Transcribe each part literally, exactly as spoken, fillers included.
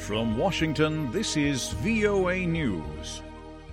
From Washington, this is V O A News.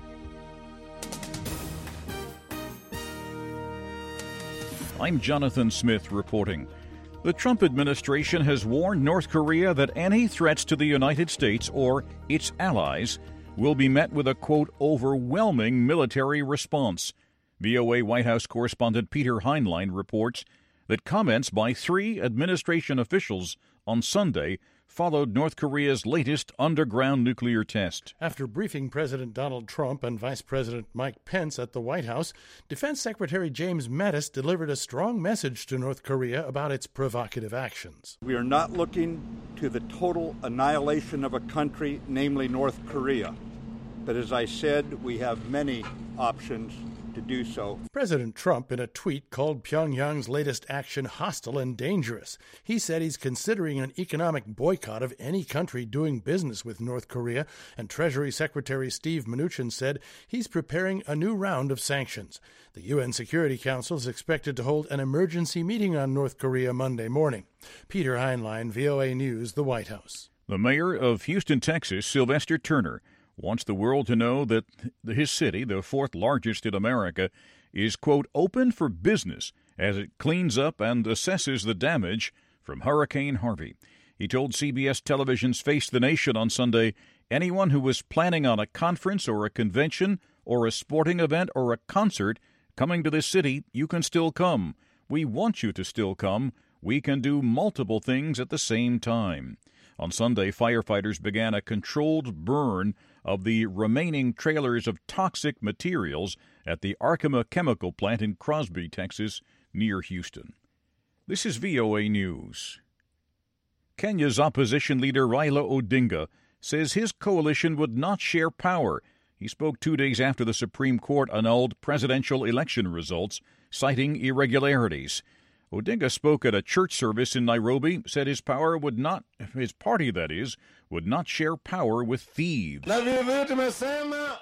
I'm Jonathan Smith reporting. The Trump administration has warned North Korea that any threats to the United States or its allies will be met with a, quote, overwhelming military response. V O A White House correspondent Peter Heinlein reports that comments by three administration officials on Sunday followed North Korea's latest underground nuclear test. After briefing President Donald Trump and Vice President Mike Pence at the White House, Defense Secretary James Mattis delivered a strong message to North Korea about its provocative actions. We are not looking to the total annihilation of a country, namely North Korea. But as I said, we have many options to do so. President Trump, in a tweet, called Pyongyang's latest action hostile and dangerous. He said he's considering an economic boycott of any country doing business with North Korea, and Treasury Secretary Steve Mnuchin said he's preparing a new round of sanctions. The U N Security Council is expected to hold an emergency meeting on North Korea Monday morning. Peter Heinlein, V O A News, the White House. The mayor of Houston, Texas, Sylvester Turner, wants the world to know that his city, the fourth largest in America, is, quote, open for business as it cleans up and assesses the damage from Hurricane Harvey. He told C B S Television's Face the Nation on Sunday, anyone who was planning on a conference or a convention or a sporting event or a concert coming to this city, you can still come. We want you to still come. We can do multiple things at the same time. On Sunday, firefighters began a controlled burn of the remaining trailers of toxic materials at the Arkema chemical plant in Crosby, Texas, near Houston. This is V O A News. Kenya's opposition leader Raila Odinga says his coalition would not share power. He spoke two days after the Supreme Court annulled presidential election results, citing irregularities. Odinga spoke at a church service in Nairobi, said his power would not, his party that is, would not share power with thieves. The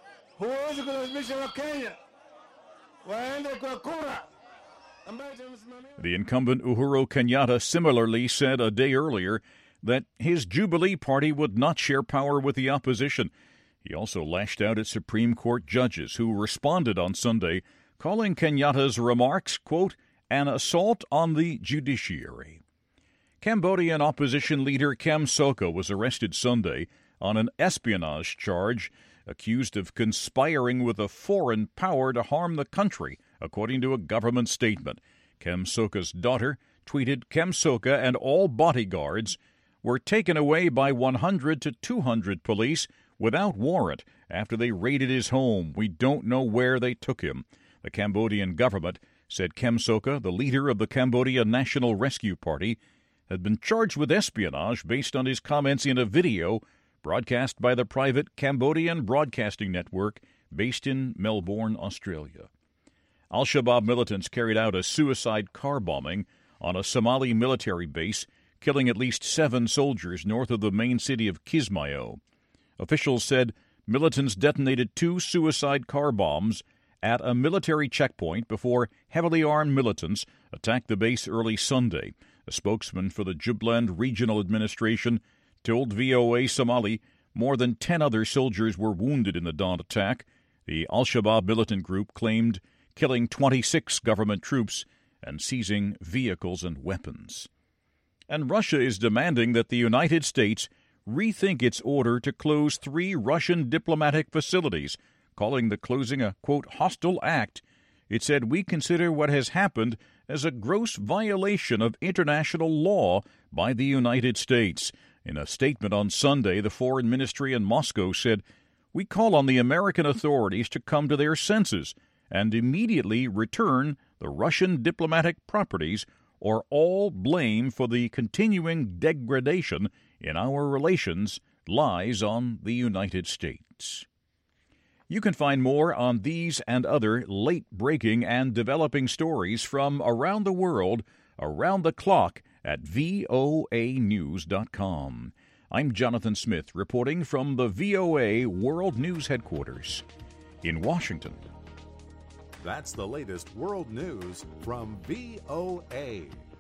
incumbent Uhuru Kenyatta similarly said a day earlier that his Jubilee party would not share power with the opposition. He also lashed out at Supreme Court judges who responded on Sunday, calling Kenyatta's remarks, quote, an assault on the judiciary. Cambodian opposition leader Kem Sokha was arrested Sunday on an espionage charge, accused of conspiring with a foreign power to harm the country, according to a government statement. Kem Sokha's daughter tweeted, Kem Sokha and all bodyguards were taken away by one hundred to two hundred police without warrant after they raided his home. We don't know where they took him. The Cambodian government said Kem Sokha, the leader of the Cambodia National Rescue Party, had been charged with espionage based on his comments in a video broadcast by the private Cambodian Broadcasting Network based in Melbourne, Australia. Al-Shabaab militants carried out a suicide car bombing on a Somali military base, killing at least seven soldiers north of the main city of Kismayo. Officials said militants detonated two suicide car bombs at a military checkpoint before heavily armed militants attacked the base early Sunday. A spokesman for the Jubaland Regional Administration told V O A Somali more than ten other soldiers were wounded in the dawn attack. The Al-Shabaab militant group claimed killing twenty-six government troops and seizing vehicles and weapons. And Russia is demanding that the United States rethink its order to close three Russian diplomatic facilities, calling the closing a, quote, hostile act. It said, we consider what has happened as a gross violation of international law by the United States. In a statement on Sunday, the Foreign Ministry in Moscow said, we call on the American authorities to come to their senses and immediately return the Russian diplomatic properties, or all blame for the continuing degradation in our relations lies on the United States. You can find more on these and other late-breaking and developing stories from around the world, around the clock, at V O A news dot com. I'm Jonathan Smith, reporting from the V O A World News Headquarters in Washington. That's the latest world news from V O A.